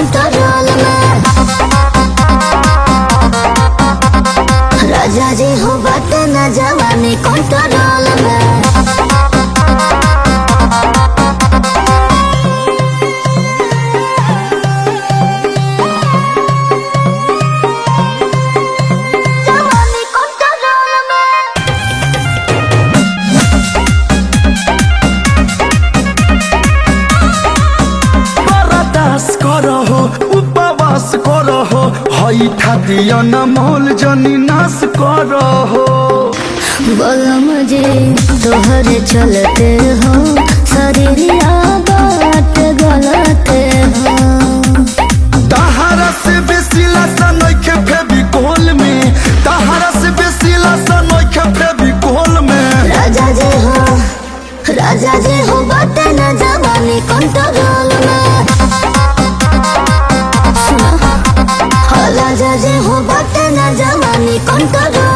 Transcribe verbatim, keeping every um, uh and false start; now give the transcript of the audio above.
Control में। राजा जी हो बात न जवानी कंट्रोल में। उपवास करहो हई खातिया न मोल जनी नाश करहो। बोलो मुझे तोहरे चलते हो शरीरिया बात गलते हो। तहारा से बेसी लसन नइखे फेविकोल में, तहारा से बेसी लसन नइखे फेविकोल में। राजा जी हो राजा जी हो बात न जवानी कंट्रोल में। राजा जी हो बात न जवानी कंट्रोल